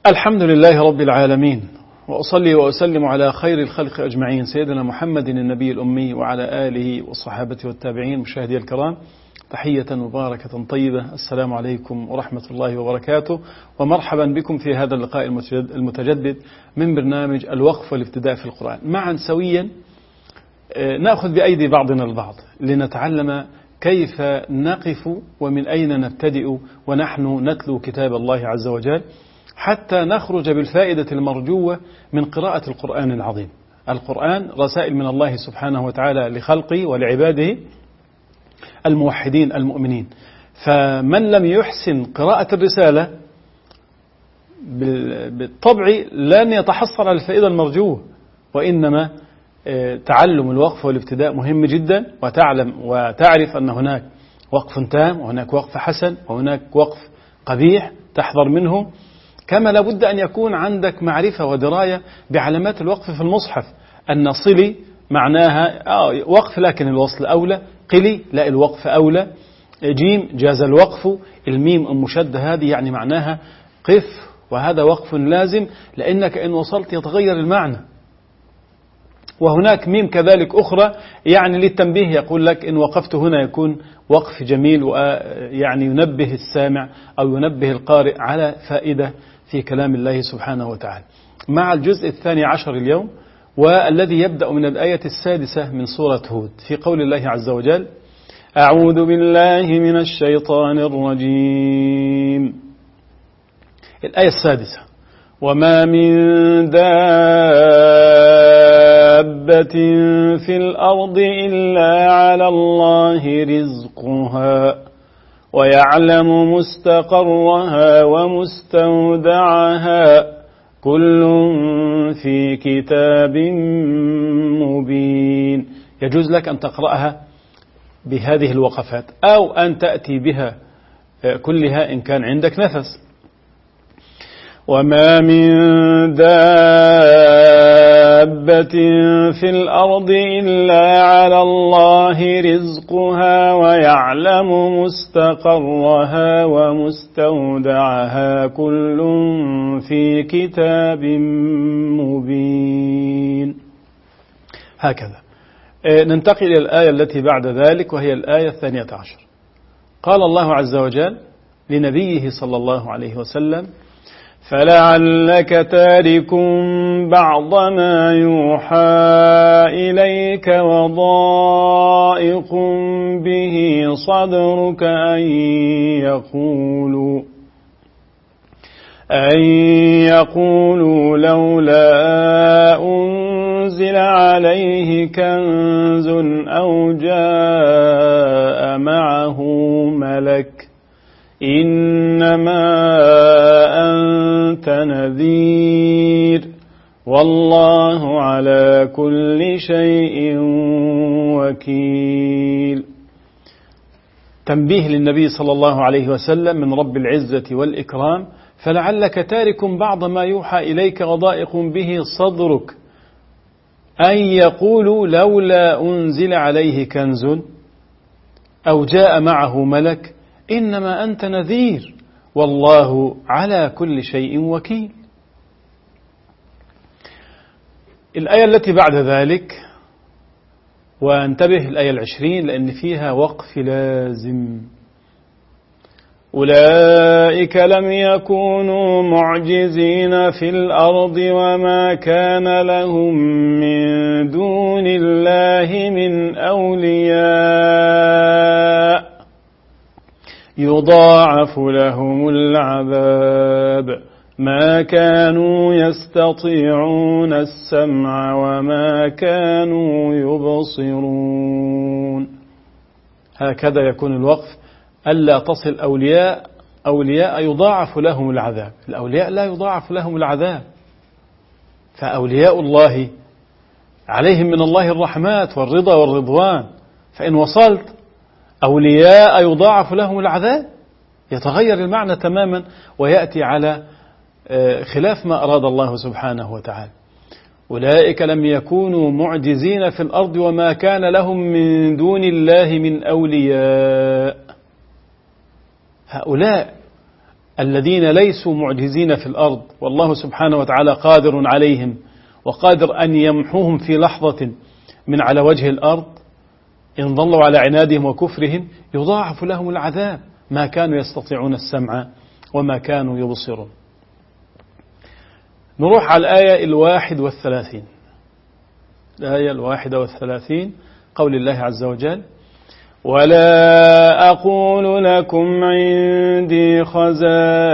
الحمد لله رب العالمين، وأصلي وأسلم على خير الخلق أجمعين سيدنا محمد النبي الأمي وعلى آله وصحابته والتابعين. مشاهدي الكرام، تحية مباركة طيبة، السلام عليكم ورحمة الله وبركاته، ومرحبا بكم في هذا اللقاء المتجدد من برنامج الوقف والابتداء في القرآن. معا سويا نأخذ بأيدي بعضنا البعض لنتعلم كيف نقف ومن أين نبتدئ ونحن نتلو كتاب الله عز وجل، حتى نخرج بالفائدة المرجوة من قراءة القرآن العظيم. القرآن رسائل من الله سبحانه وتعالى لخلقه ولعباده الموحدين المؤمنين، فمن لم يحسن قراءة الرسالة بالطبع لن يتحصل على الفائدة المرجوة، وإنما تعلم الوقف والابتداء مهم جدا، وتعرف أن هناك وقف تام وهناك وقف حسن وهناك وقف قبيح تحذر منه. كما لابد أن يكون عندك معرفة ودراية بعلامات الوقف في المصحف، أن صلي معناها وقف لكن الوصل أولى، قلي لا الوقف أولى، جيم جاز الوقف، الميم المشدة هذه يعني معناها قف، وهذا وقف لازم لأنك إن وصلت يتغير المعنى. وهناك ميم كذلك أخرى يعني للتنبيه، يقول لك إن وقفت هنا يكون وقف جميل، ويعني ينبه السامع أو ينبه القارئ على فائدة في كلام الله سبحانه وتعالى. مع الجزء 12 اليوم، والذي يبدأ من الآية 6 من سورة هود، في قول الله عز وجل: أعوذ بالله من الشيطان الرجيم. الآية 6: وما من دابة في الأرض إلا على الله رزقها ويعلم مستقرها ومستودعها كل في كتاب مبين. يجوز لك أن تقرأها بهذه الوقفات أو أن تأتي بها كلها إن كان عندك نفس. وما من دابة في الأرض إلا على الله رزقها ويعلم مستقرها ومستودعها كل في كتاب مبين. هكذا ننتقل إلى الآية التي بعد ذلك، وهي الآية 12. قال الله عز وجل لنبيه صلى الله عليه وسلم: فلعلك تارك بعض ما يوحى إليك وضائق به صدرك أن يقولوا لولا أنزل عليه كنز أو جاء معه ملك إنما أنت نذير والله على كل شيء وكيل. تنبيه للنبي صلى الله عليه وسلم من رب العزة والإكرام: فلعلك تارك بعض ما يوحى إليك وضائق به صدرك أن يقولوا لولا أنزل عليه كنز أو جاء معه ملك إنما أنت نذير والله على كل شيء وكيل. الآية التي بعد ذلك، وانتبه الآية 20 لأن فيها وقف لازم: أولئك لم يكونوا معجزين في الأرض وما كان لهم من دون الله من أولياء يضاعف لهم العذاب ما كانوا يستطيعون السمع وما كانوا يبصرون. هكذا يكون الوقف، ألا تصل أولياء يضاعف لهم العذاب. الأولياء لا يضاعف لهم العذاب، فأولياء الله عليهم من الله الرحمات والرضا والرضوان، فإن وصلت أولياء يضاعف لهم العذاب يتغير المعنى تماما ويأتي على خلاف ما أراد الله سبحانه وتعالى. أولئك لم يكونوا معجزين في الأرض وما كان لهم من دون الله من أولياء. هؤلاء الذين ليسوا معجزين في الأرض، والله سبحانه وتعالى قادر عليهم وقادر أن يمحوهم في لحظة من على وجه الأرض، إن ظلوا على عنادهم وكفرهم يضاعف لهم العذاب ما كانوا يستطيعون السمع وما كانوا يبصرون. نروح على الآية 31، الآية 31 قول الله عز وجل: ولا أقول لكم عندي خزائن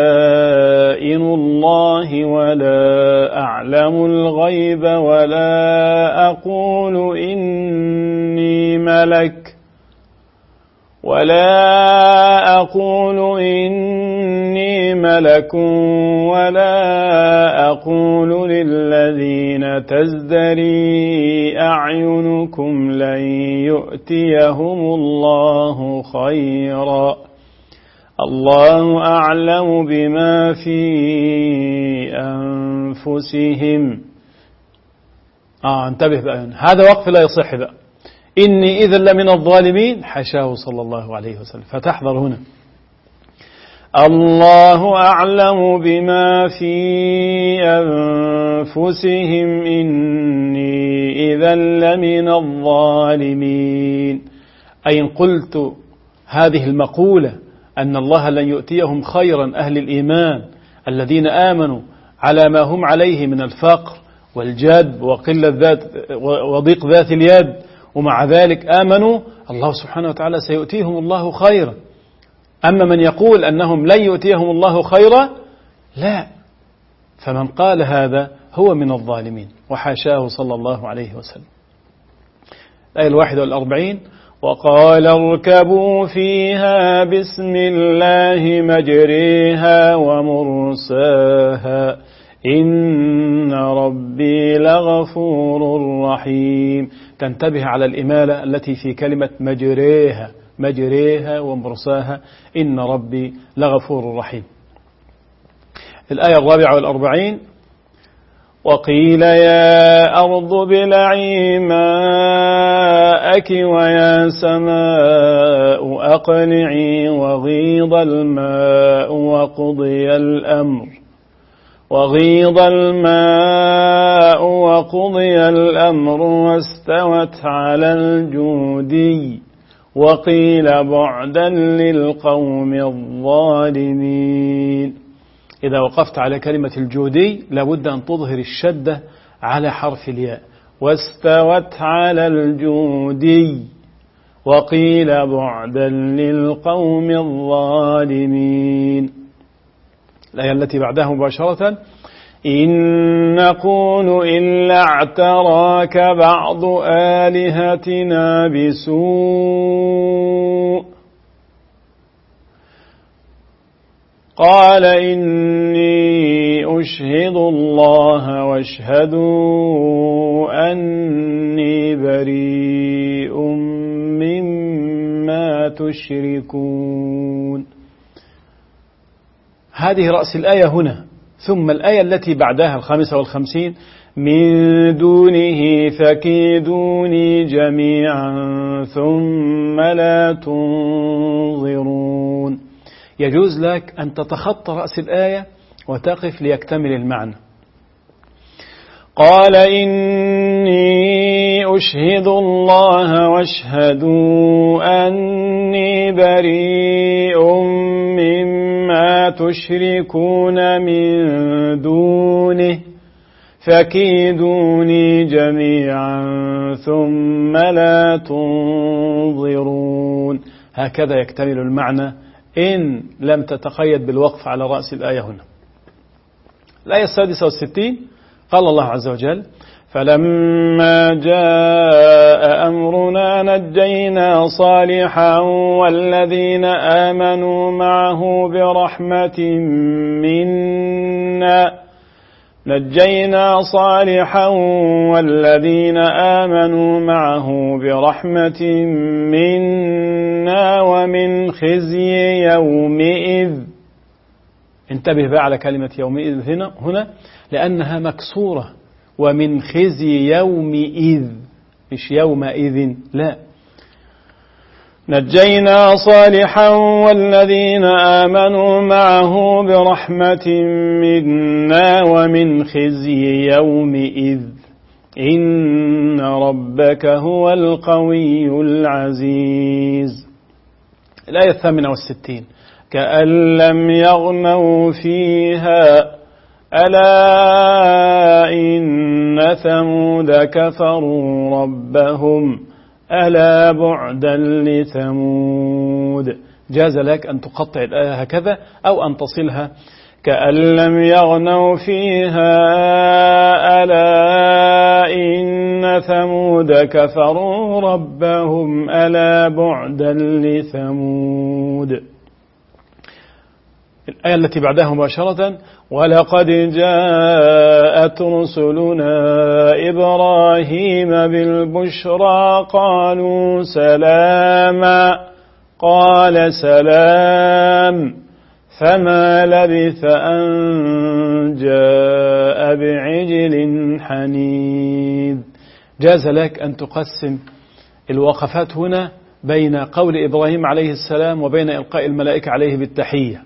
الله ولا أعلم الغيب ولا أقول إني ملك ولا أقول للذين تزدري أعينكم لن يؤتيهم الله خيرا الله أعلم بما في أنفسهم. انتبه بقى، هذا وقف لا يصح بقى. إني إذا لمن الظالمين، حاشاه صلى الله عليه وسلم، فتحذر هنا. الله أعلم بما في أنفسهم إني إذا لمن الظالمين. أي إن قلت هذه المقولة أن الله لن يؤتيهم خيرا أهل الإيمان الذين آمنوا على ما هم عليه من الفقر والجد وقلة ذات وضيق ذات اليد، ومع ذلك آمنوا، الله سبحانه وتعالى سيؤتيهم الله خيرا. أما من يقول أنهم لن يؤتيهم الله خيرا، لا، فمن قال هذا هو من الظالمين، وحاشاه صلى الله عليه وسلم. الآية 41: وقال اركبوا فيها بسم الله مجريها ومرساها إن ربي لغفور رحيم. تنتبه على الإمالة التي في كلمة مجريها ومرساها إن ربي لغفور رحيم. الآية 44: وقيل يا أرض ابلعي ماءك ويا سماء أقلعي وغيض الماء وقضي الأمر واستوت على الجودي وقيل بعدا للقوم الظالمين. إذا وقفت على كلمة الجودي لابد أن تظهر الشدة على حرف الياء، واستوت على الجودي وقيل بعدا للقوم الظالمين. الآية التي بعدها مباشرة: إن نقول إلا اعتراك بعض آلهتنا بسوء قال إني أشهد الله واشهدوا أني بريء مما تشركون. هذه رأس الآية هنا. ثم الآية التي بعدها 55: من دونه فكيدوني جميعا ثم لا تنظرون. يجوز لك أن تتخطى رأس الآية وتقف ليكتمل المعنى. قال إني أشهد الله واشهدوا أني بريء مما تشركون من دونه فكيدوني جميعا ثم لا تنظرون. هكذا يكتمل المعنى إن لم تتقيد بالوقف على رأس الآية هنا. الآية 66: قال الله عز وجل: فلما جاء أمرنا نجينا صالحا والذين آمنوا معه برحمة منا ومن خزي يومئذ. انتبه بقى على كلمة يومئذ هنا لأنها مكسورة، ومن خزي يومئذ، مش يومئذ، لا. نجينا صالحا والذين آمنوا معه برحمة منا ومن خزي يومئذ إن ربك هو القوي العزيز. الآية 68: كأن لم يغنوا فيها ألا إن ثمود كفروا ربهم ألا بعدا لثمود. جاز لك أن تقطع الآية هكذا أو أن تصلها: كأن لم يغنوا فيها ألا إن ثمود كفروا ربهم ألا بعدا لثمود. الآية التي بعدها مباشرة: ولقد جاءت رسلنا إبراهيم بالبشرى قالوا سلاما قال سلام فما لبث أن جاء بعجل حنيذ. جاز لك أن تقسم الوقفات هنا بين قول إبراهيم عليه السلام وبين إلقاء الملائكة عليه بالتحية.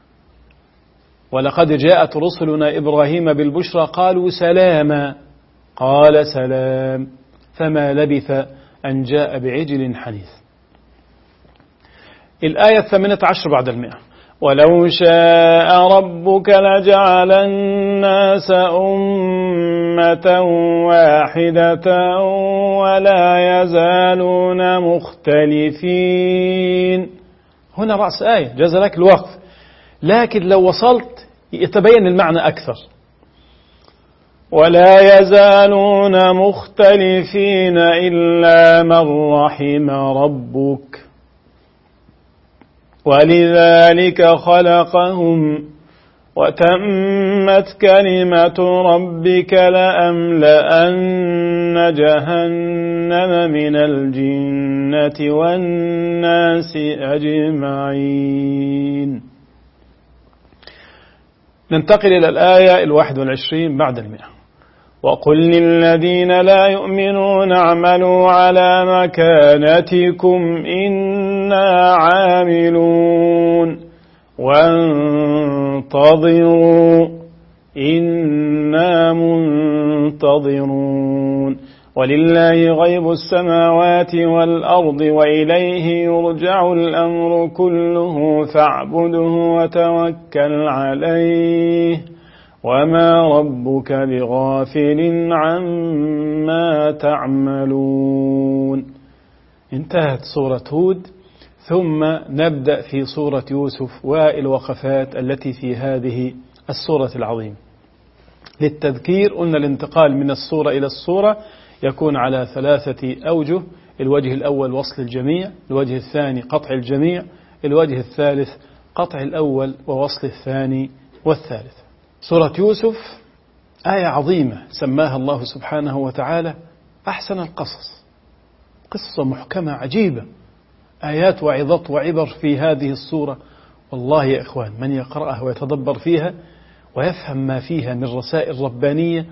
ولقد جاءت رسلنا إبراهيم بالبشرى قالوا سلاما قال سلام فما لبث أن جاء بعجل حنيذ. الآية 18 بعد 100: ولو شاء ربك لجعل الناس أمة واحدة ولا يزالون مختلفين. هنا رأس آية جاز لك الوقف، لكن لو وصلت يتبين المعنى أكثر. ولا يزالون مختلفين إلا من رحم ربك ولذلك خلقهم وتمت كلمة ربك لأملأن جهنم من الجنة والناس أجمعين. ننتقل إلى الآية 21 بعد 100: وقل للذين لا يؤمنون اعملوا على مكانتكم إنا عاملون وانتظروا إنا منتظرون ولله غيب السماوات والأرض وإليه يرجع الأمر كله فاعبده وتوكل عليه وما ربك بغافل عما تعملون. انتهت سورة هود، ثم نبدأ في سورة يوسف والوقفات التي في هذه السورة العظيمة. للتذكير قلنا الانتقال من السورة إلى السورة يكون على 3 أوجه: الوجه الأول وصل الجميع، الوجه الثاني قطع الجميع، الوجه الثالث قطع الأول ووصل الثاني والثالث. سورة يوسف آية عظيمة سماها الله سبحانه وتعالى أحسن القصص، قصة محكمة عجيبة، آيات وعظات وعبر في هذه السورة. والله يا إخوان من يقرأها ويتدبر فيها ويفهم ما فيها من رسائل ربانية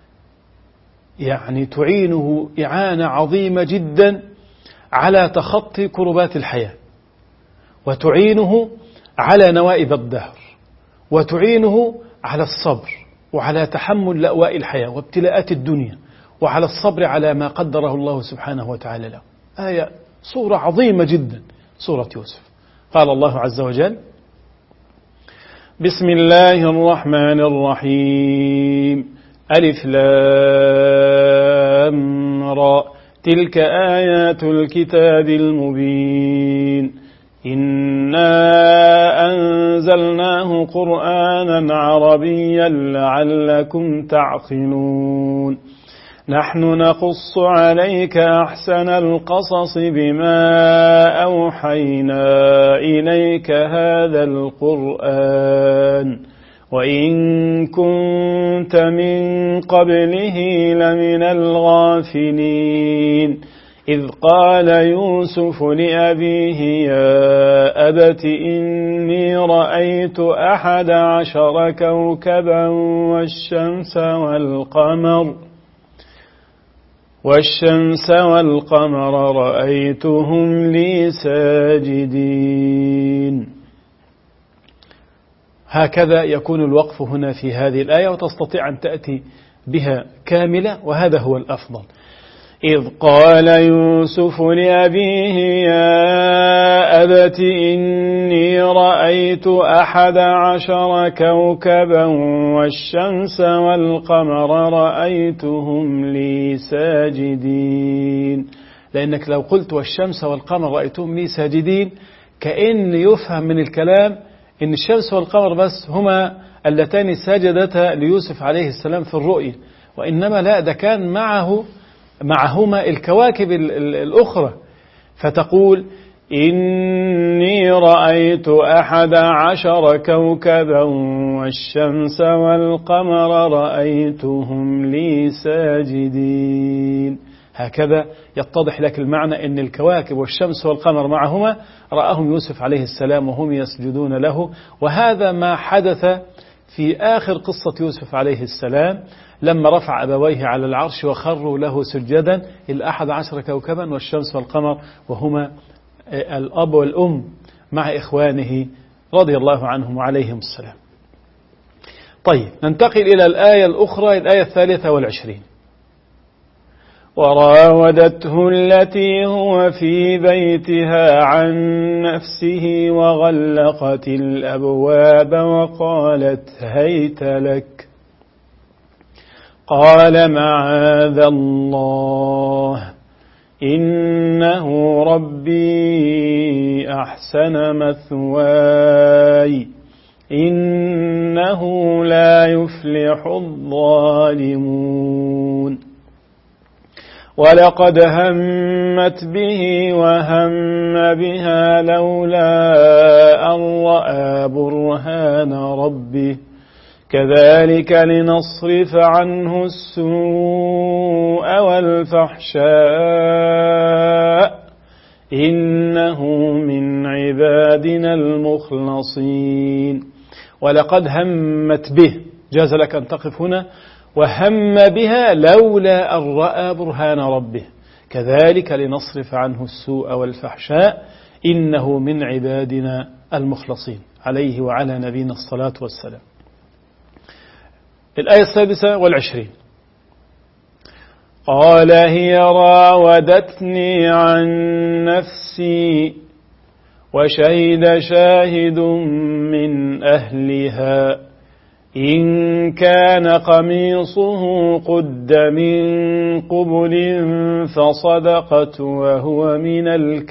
يعني تعينه إعانة عظيمة جدا على تخطي كربات الحياة، وتعينه على نوائب الدهر، وتعينه على الصبر وعلى تحمل لأواء الحياة وابتلاءات الدنيا، وعلى الصبر على ما قدره الله سبحانه وتعالى له. آية صورة عظيمة جدا سورة يوسف. قال الله عز وجل: بسم الله الرحمن الرحيم ألف لام را تلك آيات الكتاب المبين إنا أنزلناه قرآنا عربيا لعلكم تعقلون نحن نقص عليك أحسن القصص بما أوحينا إليك هذا القرآن وإن كنت من قبله لمن الغافلين إذ قال يوسف لأبيه يا أبت إني رأيت 11 كوكبا والشمس والقمر والشمس والقمر رأيتهم لي ساجدين. هكذا يكون الوقف هنا في هذه الآية، وتستطيع أن تأتي بها كاملة، وهذا هو الأفضل. إذ قال يوسف لأبيه يا أبت إني رأيت 11 كوكبا والشمس والقمر رأيتهم لي ساجدين. لأنك لو قلت والشمس والقمر رأيتهم لي ساجدين كأن يفهم من الكلام إن الشمس والقمر بس هما اللتان سجدتا ليوسف عليه السلام في الرؤيا، وإنما لا، ده كان معهما الكواكب الأخرى. فتقول إني رأيت 11 كوكبا والشمس والقمر رأيتهم لي ساجدين. هكذا يتضح لك المعنى، أن الكواكب والشمس والقمر معهما رآهم يوسف عليه السلام وهم يسجدون له. وهذا ما حدث في آخر قصة يوسف عليه السلام لما رفع أبويه على العرش وخروا له سجدا، 11 كوكبا والشمس والقمر، وهما الأب والأم مع إخوانه رضي الله عنهم وعليهم السلام. طيب، ننتقل إلى الآية الأخرى، الآية 23. وراودته التي هو في بيتها عن نفسه وغلقت الأبواب وقالت هيت لك. قال معاذ الله إنه ربي أحسن مثواي إنه لا يفلح الظالمون. ولقد همت به وهم بها لولا أن رأى برهان ربه كذلك لنصرف عنه السوء والفحشاء إنه من عبادنا المخلصين. ولقد همت به، جاز لك أن تقف هنا، وهم بها لولا أن رأى برهان ربه كذلك لنصرف عنه السوء والفحشاء إنه من عبادنا المخلصين، عليه وعلى نبينا الصلاة والسلام. الآية 26. قال هي راودتني عن نفسي وشهد شاهد من أهلها إن كان قميصه قد من قبل فصدقت وهو من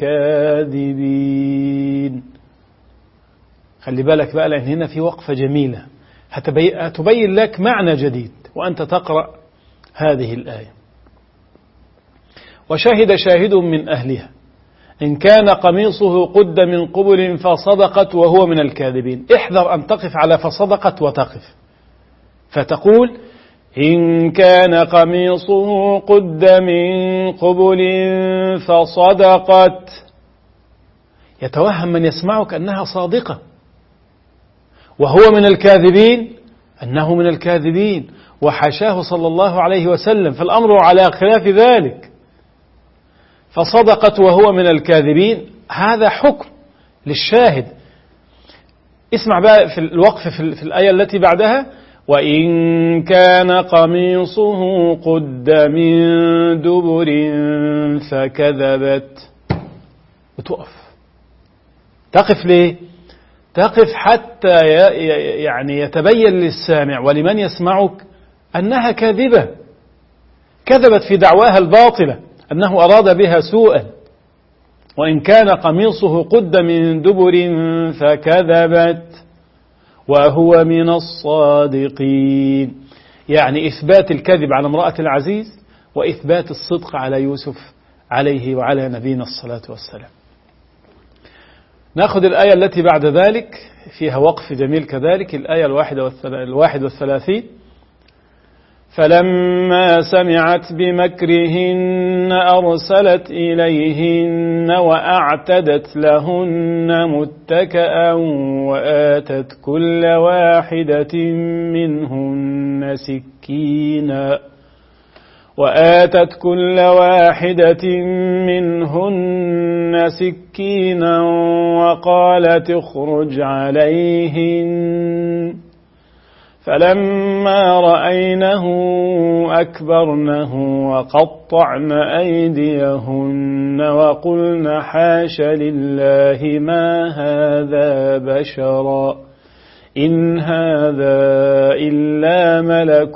الكاذبين. خلي بالك بقى، لأن هنا في وقفة جميلة هتبين لك معنى جديد وأنت تقرأ هذه الآية. وشهد شاهد من أهلها إن كان قميصه قد من قبل فصدقت وهو من الكاذبين. احذر أن تقف على فصدقت وتقف، فتقول إن كان قميصه قد من قبل فصدقت، يتوهم من يسمعك أنها صادقة، وهو من الكاذبين أنه من الكاذبين، وحاشاه صلى الله عليه وسلم، فالأمر على خلاف ذلك. فصدقت وهو من الكاذبين، هذا حكم للشاهد. اسمع بقى في الوقف في الآية التي بعدها، وإن كان قميصه قد من دبر فكذبت. وتقف، تقف ليه؟ تقف حتى يعني يتبين للسامع ولمن يسمعك أنها كاذبة، كذبت في دعواها الباطلة أنه أراد بها سوءا. وإن كان قميصه قد من دبر فكذبت وهو من الصادقين، يعني إثبات الكذب على امرأة العزيز وإثبات الصدق على يوسف عليه وعلى نبينا الصلاة والسلام. نأخذ الآية التي بعد ذلك، فيها وقف جميل كذلك، الآية 31. فلما سمعت بمكرهن أرسلت إليهن وأعتدت لهن متكئا وآتت كل واحدة منهن وآتت كل واحدة منهن سكينا وقالت اخرج عليهن فلما رأينه أكبرنه وقطعن أيديهن وقلن حاش لله ما هذا بشرا إن هذا إلا ملك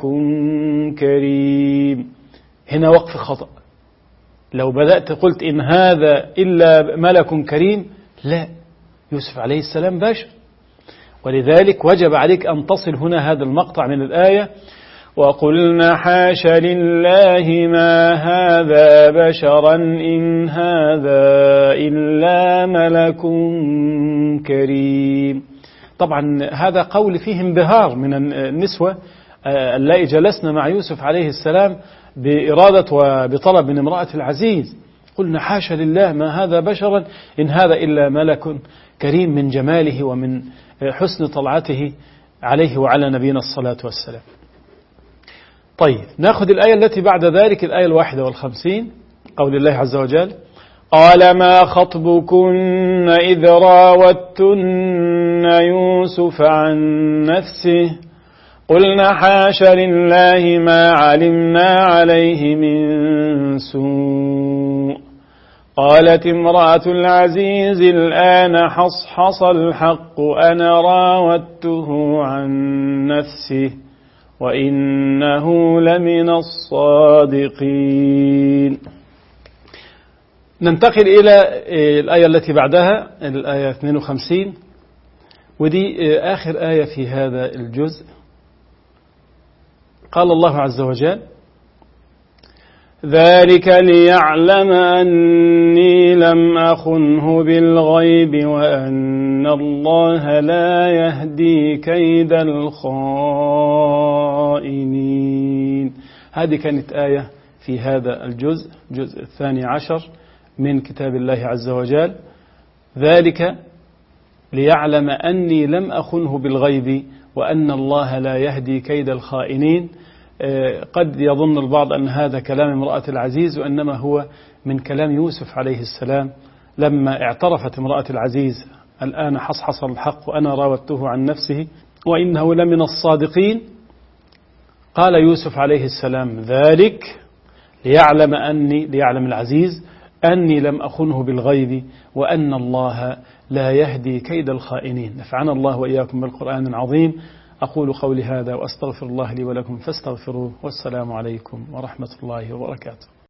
كريم. هنا وقف خطأ. لو بدأت قلت إن هذا إلا ملك كريم، لا، يوسف عليه السلام بشر، ولذلك وجب عليك أن تصل هنا هذا المقطع من الآية: وقلنا حاش لله ما هذا بشرا إن هذا إلا ملك كريم. طبعا هذا قول فيه انبهار من النسوة اللائي جلسنا مع يوسف عليه السلام بإرادة وبطلب من امرأة العزيز. قلنا حاش لله ما هذا بشرا إن هذا إلا ملك كريم، من جماله ومن حسن طلعته عليه وعلى نبينا الصلاة والسلام. طيب، نأخذ الآية التي بعد ذلك، الآية 51، قول الله عز وجل: قال ما خطبكن إذ راوتن يوسف عن نفسه قلنا حاش لله ما علمنا عليه من سوء قالت امرأة العزيز الآن حصحص الحق أنا راودته عن نفسه وإنه لمن الصادقين. ننتقل إلى الآية التي بعدها، الآية 52، ودي آخر آية في هذا الجزء. قال الله عز وجل: ذلك ليعلم أني لم أخنه بالغيب وأن الله لا يهدي كيد الخائنين. هذه كانت آية في هذا الجزء 12 من كتاب الله عز وجل. ذلك ليعلم أني لم أخنه بالغيب وأن الله لا يهدي كيد الخائنين. قد يظن البعض أن هذا كلام امرأة العزيز، وإنما هو من كلام يوسف عليه السلام لما اعترفت امرأة العزيز: الآن حصحص الحق وأنا راودته عن نفسه وإنه لمن الصادقين. قال يوسف عليه السلام: ذلك ليعلم العزيز أني لم أخنه بالغيب وأن الله لا يهدي كيد الخائنين. نفعنا الله وإياكم بالقرآن العظيم. أقول قولي هذا وأستغفر الله لي ولكم فاستغفروه، والسلام عليكم ورحمة الله وبركاته.